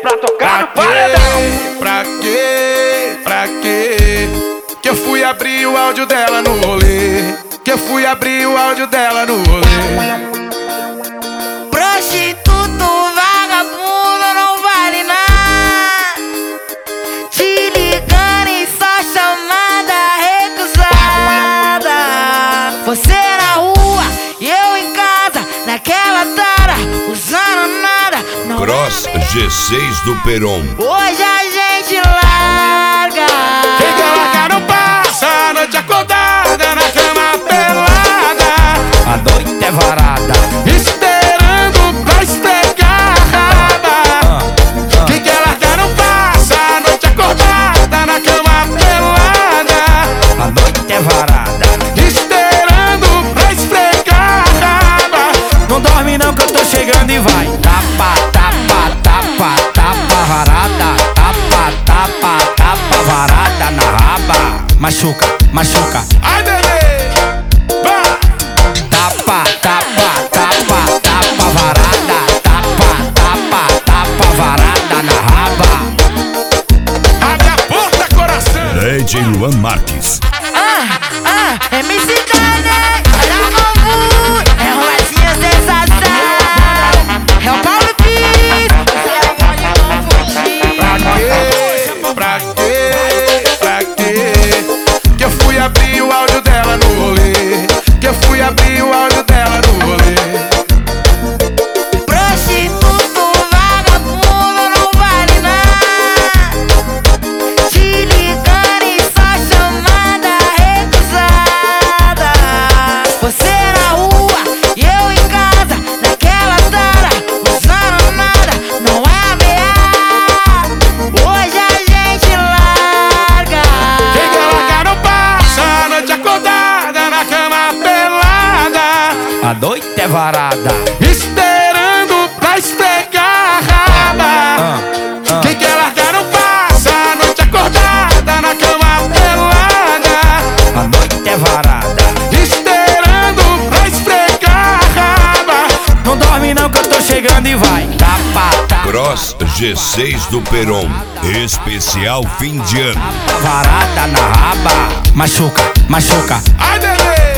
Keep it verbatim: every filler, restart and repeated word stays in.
pra tocar no paredão. Pra quê? Pra quê? Que eu fui abrir o áudio dela no rolê. Que eu fui abrir o áudio dela no rolê. Prostituto, vagabundo, não vale nada. Te ligando e só chamada recusada. Você na rua e eu em casa, naquela tara, usando nada. Não Cross é G seis do Peron. Hoje a gente larga. Quem quer largar não passa a noite acordada na cama pelada. A noite é varada, Esperando pra esfregar a raba. Quem quer largar não passa a noite acordada na cama pelada. a noite é varada. Esperando pra esfregar a raba. Não dorme não que eu tô chegando e vai. Tapa, tapa, tapa, tapa varada. Tapa, tapa, tapa varada na raba. Machuca, machuca. Ai, bebê, vai. Tapa, tapa, tapa, tapa varada. Tapa, tapa, tapa varada na raba. Abre a porta, coração. D J Luan Marques. Ah, ah, M C Dane, olha o novo, é um latinho sensação. É o Paulo Pires, você pode não fugir. Pra quê? Pra quê? Pra quê? Que eu fui abrir o áudio dela no rolê. Que eu fui abrir o áudio dela no rolê. Prostituto, vagabundo, não vale nada. Te ligando e só chamada recusada. Você na rua e eu em casa, naquela tara, usando nada, não é ameaça. Hoje a gente larga. Quem quer largar não passa a noite acordada na cama pelada. A noite é varada. Esperando pra esfregar a raba. Ah, ah. Quem quer largar não passa a noite acordada na cama pelada. A noite é varada. Esperando pra esfregar a raba. Não dorme não que eu tô chegando e vai. Tapa, tapa. Cross G seis do Peron. Especial fim de ano. Varada na raba. Machuca, machuca. Ai, bebê,